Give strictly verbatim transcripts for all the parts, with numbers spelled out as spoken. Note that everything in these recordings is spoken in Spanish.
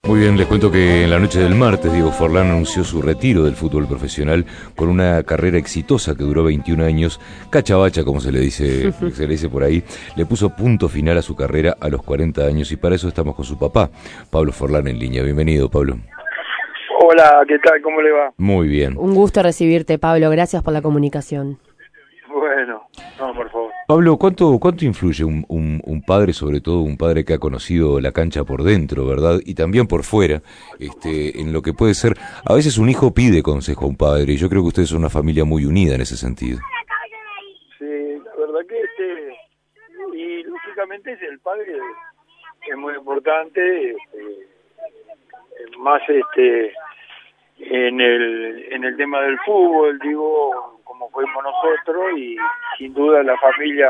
Muy bien, les cuento que en la noche del martes Diego Forlán anunció su retiro del fútbol profesional con una carrera exitosa que duró veintiún años. Cachabacha, como se le dice, se le dice por ahí, le puso punto final a su carrera a los cuarenta años y para eso estamos con su papá, Pablo Forlán, en línea. Bienvenido, Pablo. Hola, ¿qué tal? ¿Cómo le va? Muy bien. Un gusto recibirte, Pablo. Gracias por la comunicación. Bueno, no, por favor. Pablo, ¿cuánto, cuánto influye un, un, un padre, sobre todo un padre que ha conocido la cancha por dentro, verdad? Y también por fuera, este, en lo que puede ser... A veces un hijo pide consejo a un padre, y yo creo que ustedes son una familia muy unida en ese sentido. Sí, la verdad que este... Y lógicamente es el padre es muy importante, este, más este en el en el tema del fútbol, digo, como fuimos nosotros, y sin duda la familia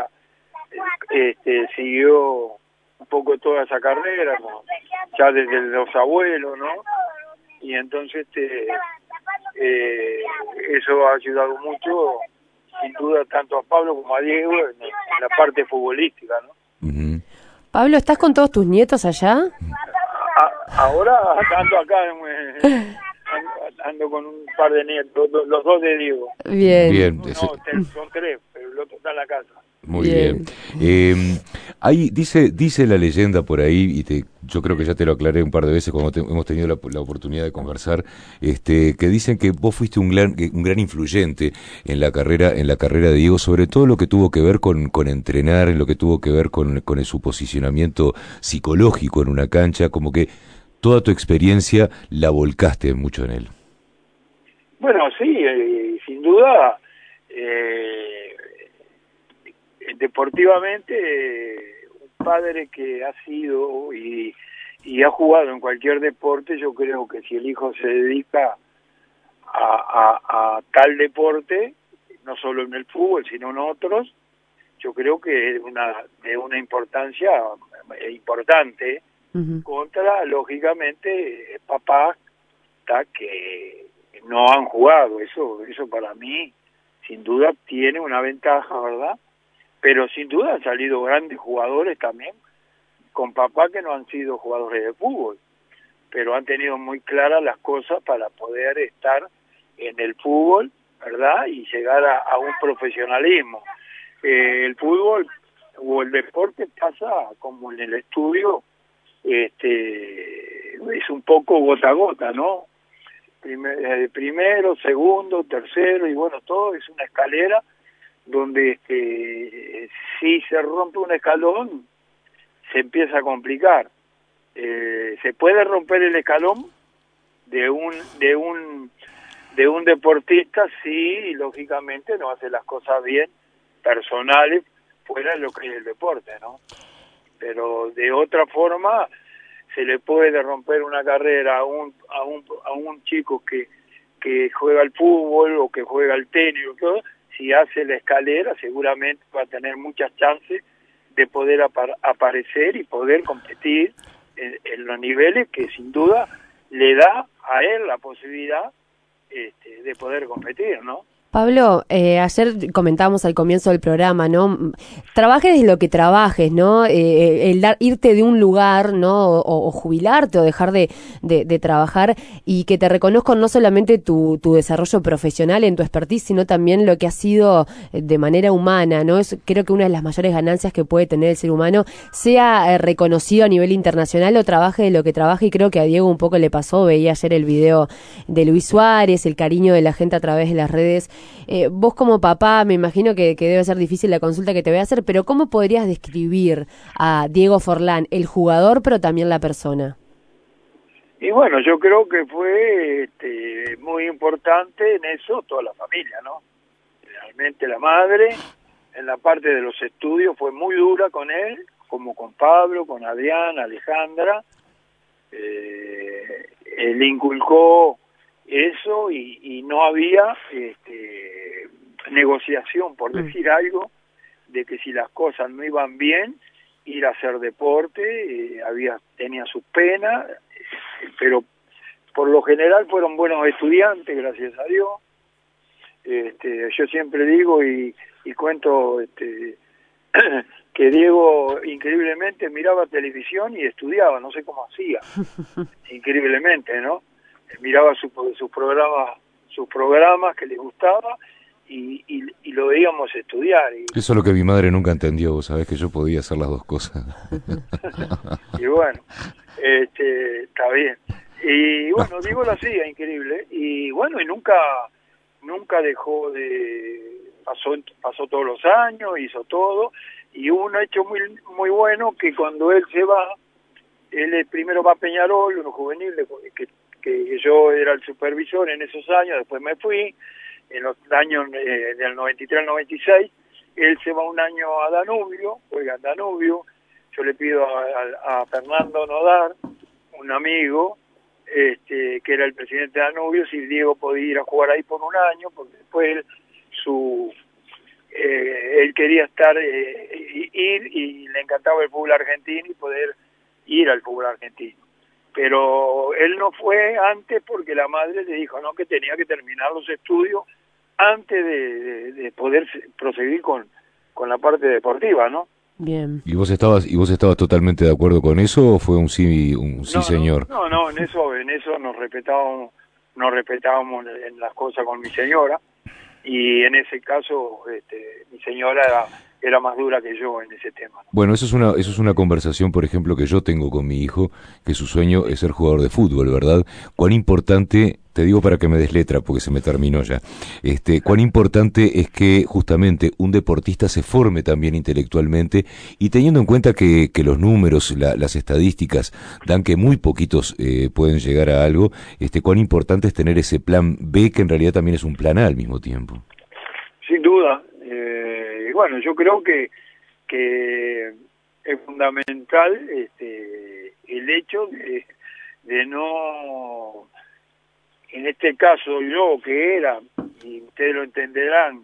este siguió un poco toda esa carrera, ¿no? Ya desde los abuelos, ¿no? Y entonces este eh, eso ha ayudado mucho, sin duda, tanto a Pablo como a Diego en, en la parte futbolística, ¿no? Uh-huh. Pablo, ¿estás con todos tus nietos allá? A, ahora ando acá, eh, ando, ando con un par de nietos, los, los dos de Diego. Bien. Bien. No, no, son tres, pero el otro está en la casa. Muy bien. bien. Eh, ahí dice dice la leyenda por ahí, y te, yo creo que ya te lo aclaré un par de veces cuando te, hemos tenido la, la oportunidad de conversar, este, que dicen que vos fuiste un gran un gran influyente en la carrera en la carrera de Diego, sobre todo lo que tuvo que ver con, con entrenar, en lo que tuvo que ver con, con su posicionamiento psicológico en una cancha, como que toda tu experiencia la volcaste mucho en él. Bueno, sí, eh, sin duda, eh, deportivamente, eh, un padre que ha sido y, y ha jugado en cualquier deporte, yo creo que si el hijo se dedica a, a, a tal deporte, no solo en el fútbol, sino en otros, yo creo que es una, de una importancia importante, uh-huh. Contra, lógicamente, papás que no han jugado. Eso, eso para mí, sin duda, tiene una ventaja, ¿verdad? Pero sin duda han salido grandes jugadores también con papá que no han sido jugadores de fútbol, pero han tenido muy claras las cosas para poder estar en el fútbol, ¿verdad? Y llegar a, a un profesionalismo. Eh, el fútbol o el deporte pasa como en el estudio, este, es un poco gota a gota, ¿no? Primer, eh, primero, segundo, tercero, y bueno, todo es una escalera donde este, si se rompe un escalón, se empieza a complicar. Eh, se puede romper el escalón de un de un de un deportista si lógicamente no hace las cosas bien, personales, fuera de lo que es el deporte, ¿no? Pero de otra forma se le puede romper una carrera a un a un a un chico que que juega al fútbol o que juega al tenis o todo. Si hace la escalera, seguramente va a tener muchas chances de poder apar- aparecer y poder competir en, en los niveles que sin duda le da a él la posibilidad este, de poder competir, ¿no? Pablo, eh, ayer comentábamos al comienzo del programa, ¿no? Trabajes de lo que trabajes, ¿no? Eh, el dar, irte de un lugar, ¿no? O, o jubilarte o dejar de, de, de trabajar y que te reconozcan no solamente tu, tu desarrollo profesional en tu expertise, sino también lo que ha sido de manera humana, ¿no? Es, creo que una de las mayores ganancias que puede tener el ser humano, sea eh, reconocido a nivel internacional o trabaje de lo que trabaje, y creo que a Diego un poco le pasó. Veía ayer el video de Luis Suárez, el cariño de la gente a través de las redes. Eh, vos como papá, me imagino que, que debe ser difícil la consulta que te voy a hacer, pero ¿cómo podrías describir a Diego Forlán, el jugador, pero también la persona? Y bueno, yo creo que fue este, muy importante en eso toda la familia, ¿no? Realmente la madre, en la parte de los estudios, fue muy dura con él, como con Pablo, con Adrián, Alejandra. Eh, él inculcó eso y, y no había este, negociación, por decir algo, de que si las cosas no iban bien, ir a hacer deporte, eh, había tenía sus penas, eh, pero por lo general fueron buenos estudiantes, gracias a Dios. Este, yo siempre digo y, y cuento este, que Diego increíblemente miraba televisión y estudiaba, no sé cómo hacía, increíblemente, ¿no? Miraba sus su programas, sus programas que le gustaba y, y, y lo veíamos estudiar. Y, eso es lo que mi madre nunca entendió, vos sabés que yo podía hacer las dos cosas. y bueno, este, está bien. Y bueno, Diego lo hacía increíble y bueno, y nunca, nunca dejó de, pasó, pasó todos los años, hizo todo. Y hubo un hecho muy muy bueno que cuando él se va, él primero va a Peñarol, uno juvenil, que, que yo era el supervisor en esos años, después me fui, en los años eh, del noventa y tres al noventa y seis, él se va un año a Danubio, juega en Danubio, yo le pido a, a, a Fernando Nodar, un amigo, este, que era el presidente de Danubio, si Diego podía ir a jugar ahí por un año, porque después él, su... Eh, él quería estar, eh, ir y le encantaba el fútbol argentino y poder ir al fútbol argentino. Pero él no fue antes porque la madre le dijo no, que tenía que terminar los estudios antes de, de, de poder proseguir con, con la parte deportiva, ¿no? Bien. ¿Y vos estabas y vos estabas totalmente de acuerdo con eso o fue un sí un sí no, señor? No, no, no, en eso en eso nos respetábamos, nos respetábamos en las cosas con mi señora. Y en ese caso, este, mi señora era, era más dura que yo en ese tema, ¿no? Bueno, eso es una eso es una conversación, por ejemplo, que yo tengo con mi hijo, que su sueño es ser jugador de fútbol, ¿verdad? Cuán importante, te digo para que me des letra, porque se me terminó ya, este, cuán importante es que justamente un deportista se forme también intelectualmente y teniendo en cuenta que, que los números, la, las estadísticas dan que muy poquitos eh, pueden llegar a algo, este, cuán importante es tener ese plan B que en realidad también es un plan A al mismo tiempo. Sin duda. Eh, bueno, yo creo que que es fundamental este, el hecho de, de no, en este caso yo que era, y ustedes lo entenderán,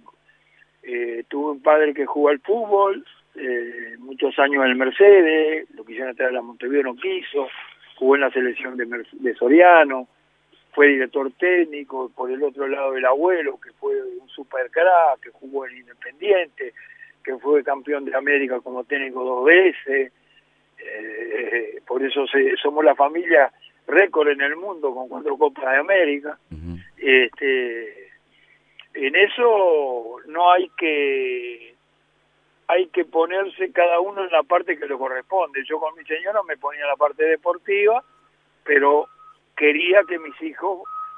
eh, tuve un padre que jugó al fútbol, eh, muchos años en el Mercedes, lo quisieron traer a Montevideo, no quiso, jugó en la selección de, Mer de Soriano, fue director técnico, por el otro lado el abuelo, que fue un super crack, que jugó en Independiente, que fue campeón de América como técnico dos veces, eh, por eso se, somos la familia récord en el mundo con cuatro Copas de América. Uh-huh. este, en eso no hay que hay que ponerse cada uno en la parte que le corresponde. Yo con mi señora me ponía en la parte deportiva, pero quería que mis hijos,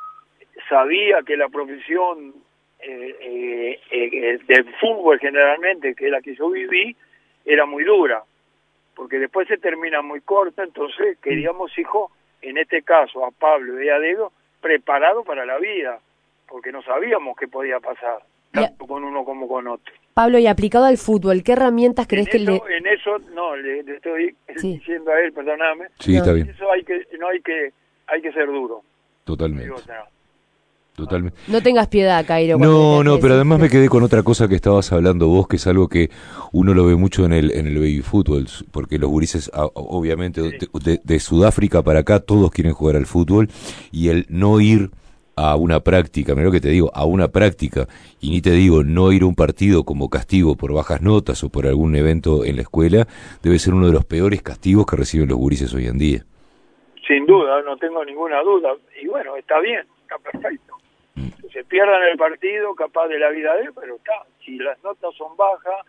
sabía que la profesión eh, eh, eh, del fútbol generalmente, que es la que yo viví, era muy dura, porque después se termina muy corta, entonces queríamos hijos, en este caso a Pablo y a Diego, preparados para la vida, porque no sabíamos qué podía pasar, tanto con uno como con otro. Pablo, y aplicado al fútbol, ¿qué herramientas crees que eso, le...? En eso, no, le, le estoy sí. diciendo a él, perdóname. Sí, no. Está bien. Eso hay que, no hay que, hay que ser duro. Totalmente. Digo, no. Totalmente. No tengas piedad, Cairo. No, no, pero además me quedé con otra cosa que estabas hablando vos, que es algo que uno lo ve mucho en el en el baby fútbol, porque los gurises, obviamente, sí. de, de, de Sudáfrica para acá, todos quieren jugar al fútbol, y el no ir a una práctica, mira lo que te digo, a una práctica, y ni te digo, no ir a un partido como castigo por bajas notas o por algún evento en la escuela, debe ser uno de los peores castigos que reciben los gurises hoy en día. Sin duda, no tengo ninguna duda, y bueno, está bien, está perfecto. Se pierdan el partido, capaz de la vida de él, pero está, si las notas son bajas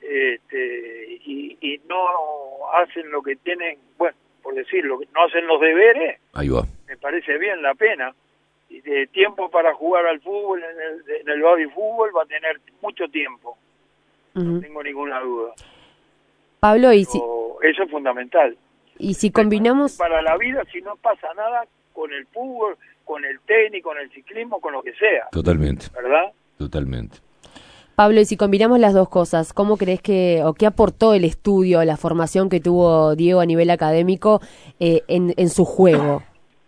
este, y, y no hacen lo que tienen, bueno, por decirlo, no hacen los deberes, ahí va. Me parece bien la pena. Y de tiempo para jugar al fútbol, en el, en el baby fútbol, va a tener mucho tiempo, uh-huh. No tengo ninguna duda. Pablo, y si... Eso es fundamental. Y si combinamos... Para la vida, si no pasa nada con el fútbol, con el tenis, con el ciclismo, con lo que sea. Totalmente. ¿Verdad? Totalmente. Pablo, y si combinamos las dos cosas, ¿cómo crees que, o qué aportó el estudio, la formación que tuvo Diego a nivel académico eh, en, en su juego?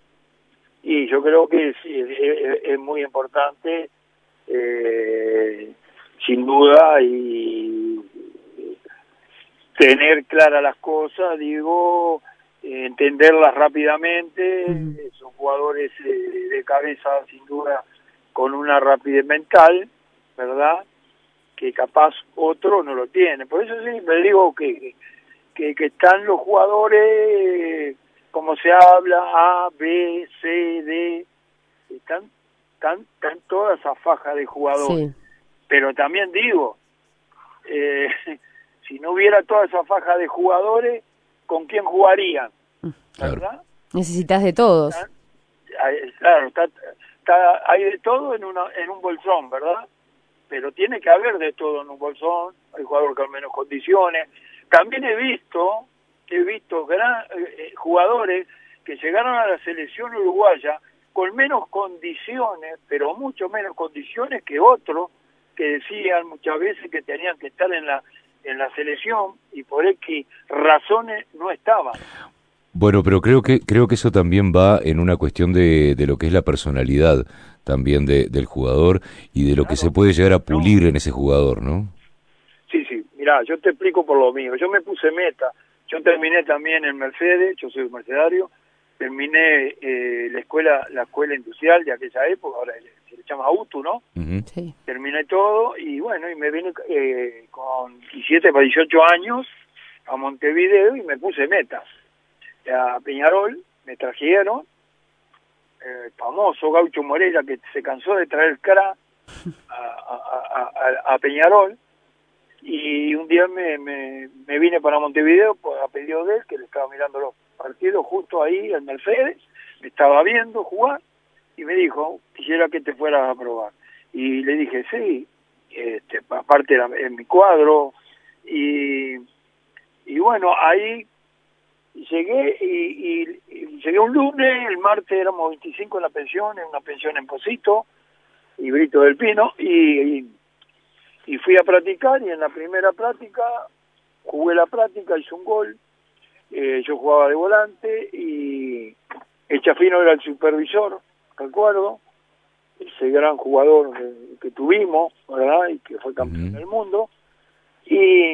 Y yo creo que sí, es, es muy importante, eh, sin duda, y tener claras las cosas, digo, eh, entenderlas rápidamente. Uh-huh. Son jugadores eh, de cabeza, sin duda, con una rapidez mental, ¿verdad? que capaz otro no lo tiene. Por eso siempre digo que, que, que están los jugadores, como se habla, A, B, C, D, están, están, están toda esa faja de jugadores. Sí. Pero también digo, eh, si no hubiera toda esa faja de jugadores, ¿con quién jugarían? ¿Verdad? Claro. Necesitas de todos. Están, claro, está, está, hay de todo en, una, en un bolsón, ¿verdad? Pero tiene que haber de todo en un bolsón, hay jugadores con menos condiciones. También he visto, he visto gran, eh, jugadores que llegaron a la selección uruguaya con menos condiciones, pero mucho menos condiciones que otros que decían muchas veces que tenían que estar en la en la selección y por X razones no estaban. Bueno, pero creo que creo que eso también va en una cuestión de, de lo que es la personalidad también de, del jugador y de lo Claro, que se puede llegar a pulir no. en ese jugador, ¿no? Sí, sí, mirá, yo te explico por lo mío. Yo me puse meta, yo terminé también en Mercedes, yo soy mercedario, terminé eh, la escuela la escuela industrial de aquella época, ahora se le llama U T U, ¿no? Uh-huh. Sí. Terminé todo y bueno, y me vine eh, con diecisiete para dieciocho años a Montevideo y me puse meta. A Peñarol me trajeron, el eh, famoso Gaucho Moreira, que se cansó de traer cara a, a, a, a Peñarol, y un día me, me, me vine para Montevideo pues, a pedido de él, que le estaba mirando los partidos justo ahí en Mercedes, me estaba viendo jugar, y me dijo, quisiera que te fueras a probar. Y le dije, sí, este, aparte era en mi cuadro, y, y bueno, ahí llegué y, y, y llegué un lunes, el martes éramos veinticinco en la pensión, en una pensión en Posito y Brito del Pino, y, y, y fui a practicar, y en la primera práctica jugué la práctica, hice un gol, eh, yo jugaba de volante y el Chafino era el supervisor, recuerdo, ese gran jugador que, que tuvimos, ¿verdad? Y que fue campeón uh-huh. del mundo, y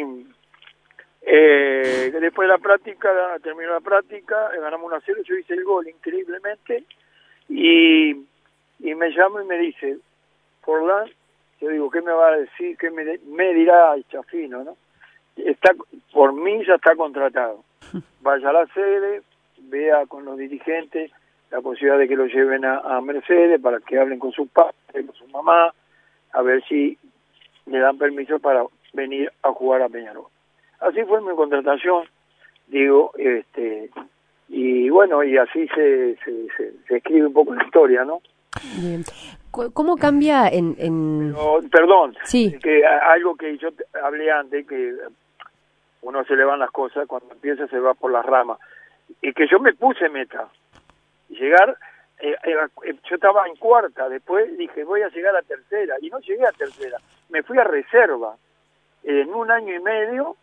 Eh, después de la práctica, terminó la práctica, ganamos uno a cero, yo hice el gol increíblemente, y, y me llama y me dice, Forlán, yo digo, ¿qué me va a decir? ¿Qué me, me dirá el Chafino, no? Está, por mí ya está contratado. Vaya a la sede, vea con los dirigentes la posibilidad de que lo lleven a, a Mercedes para que hablen con su padre, con su mamá, a ver si le dan permiso para venir a jugar a Peñarol. Así fue mi contratación, digo, este, y bueno, y así se, se, se, se escribe un poco la historia, ¿no? Bien. ¿Cómo cambia en...? en... Pero, perdón, sí. que algo que yo hablé antes, que uno se le van las cosas, cuando empieza se va por las ramas, y que yo me puse meta, llegar, eh, eh, yo estaba en cuarta, después dije voy a llegar a tercera, y no llegué a tercera, me fui a reserva, en un año y medio.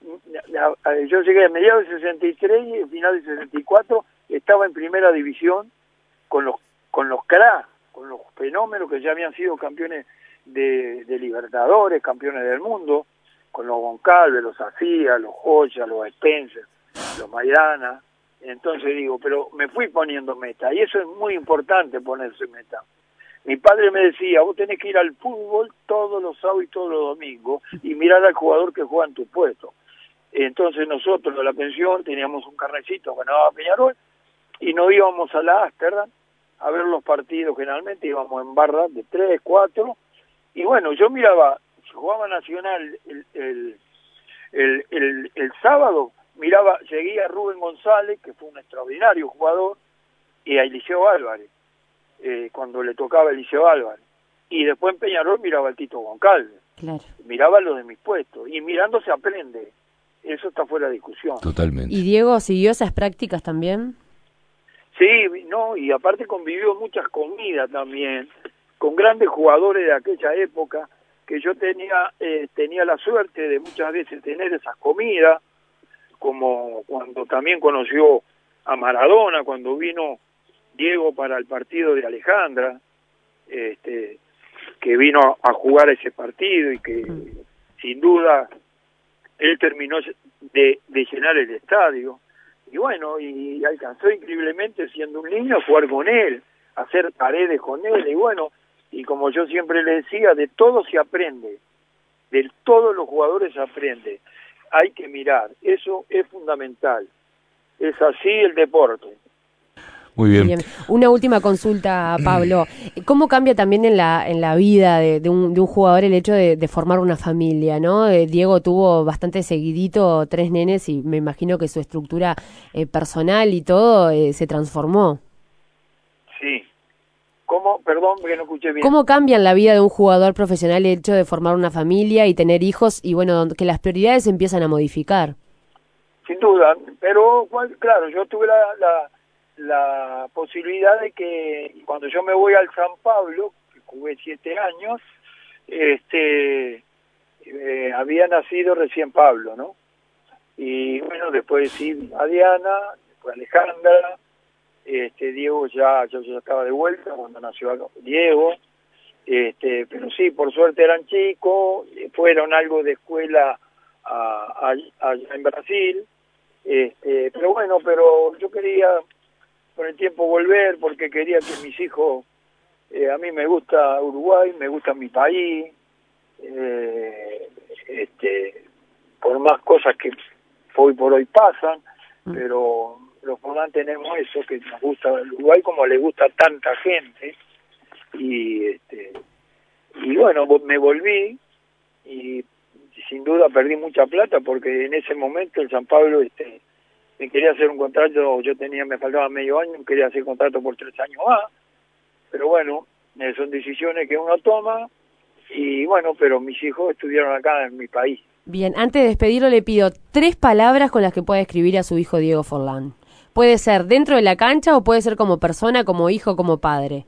Yo llegué a mediados de sesenta y tres y a final de sesenta y cuatro estaba en primera división con los con los cracks, con los fenómenos que ya habían sido campeones de, de Libertadores, campeones del mundo, con los Goncalves, los Acía, los Joya, los Spencer, los Maidana. Entonces digo, pero me fui poniendo meta, y eso es muy importante, ponerse meta. Mi padre me decía, vos tenés que ir al fútbol todos los sábados y todos los domingos y mirar al jugador que juega en tu puesto. Entonces nosotros de la pensión teníamos un carnecito que ganaba Peñarol y nos íbamos a la Ámsterdam a ver los partidos. Generalmente íbamos en barra de tres, cuatro, y bueno, yo miraba, jugaba Nacional el, el, el, el, el sábado, miraba, seguía a Rubén González, que fue un extraordinario jugador, y a Eliseo Álvarez, eh, cuando le tocaba a Eliseo Álvarez, y después en Peñarol miraba al Tito Goncalves, claro. Miraba lo de mis puestos, y mirando se aprende. Eso está fuera de discusión. Totalmente. ¿Y Diego siguió esas prácticas también? Sí, no, y aparte convivió muchas comidas también, con grandes jugadores de aquella época, que yo tenía eh, tenía la suerte de muchas veces tener esas comidas, como cuando también conoció a Maradona, cuando vino Diego para el partido de Alejandra, este, que vino a jugar ese partido y que mm. sin duda él terminó de, de llenar el estadio, y bueno, y alcanzó increíblemente siendo un niño a jugar con él, a hacer paredes con él, y bueno, y como yo siempre le decía, de todo se aprende, de todos los jugadores se aprende. Hay que mirar, eso es fundamental. Es así el deporte. Muy bien. Bien. Una última consulta, Pablo. ¿Cómo cambia también en la en la vida de, de, un, de un jugador el hecho de, de formar una familia, ¿no? Eh, Diego tuvo bastante seguidito tres nenes y me imagino que su estructura eh, personal y todo eh, se transformó. Sí. ¿Cómo? Perdón, porque no escuché bien. ¿Cómo cambia en la vida de un jugador profesional el hecho de formar una familia y tener hijos y, bueno, que las prioridades se empiezan a modificar? Sin duda, pero claro, yo tuve la, la, la posibilidad de que cuando yo me voy al San Pablo, que jugué siete años, este eh, había nacido recién Pablo, ¿no? Y bueno, después sí, a Diana, después Alejandra, este Diego ya, yo ya estaba de vuelta cuando nació Diego, este pero sí, por suerte eran chicos, fueron algo de escuela a, a, allá en Brasil. Este, pero bueno, pero yo quería con el tiempo volver porque quería que mis hijos, eh, a mí me gusta Uruguay, me gusta mi país, eh, este, por más cosas que hoy por hoy pasan, pero los Forlán tenemos eso, que nos gusta el Uruguay como le gusta a tanta gente, y este, y bueno, me volví y sin duda perdí mucha plata porque en ese momento el San Pablo este me quería hacer un contrato, yo tenía, me faltaba medio año, quería hacer contrato por tres años más, pero bueno, eh, son decisiones que uno toma, y bueno, pero mis hijos estudiaron acá en mi país. Bien, antes de despedirlo le pido tres palabras con las que pueda escribir a su hijo Diego Forlán. Puede ser dentro de la cancha o puede ser como persona, como hijo, como padre.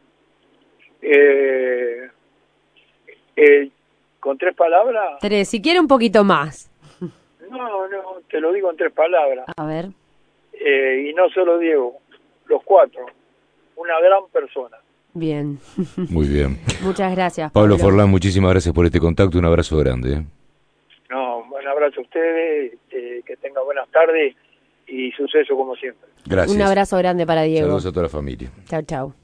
Eh, eh, ¿Con tres palabras? Tres, si quiere un poquito más. No, no, te lo digo en tres palabras. A ver. Eh, y no solo Diego, los cuatro. Una gran persona. Bien. Muy bien. Muchas gracias, Pablo, Pablo Forlán, muchísimas gracias por este contacto. Un abrazo grande. ¿eh? No, un abrazo a ustedes, eh, que tengan buenas tardes y suceso como siempre. Gracias. Un abrazo grande para Diego. Saludos a toda la familia. Chau, chau.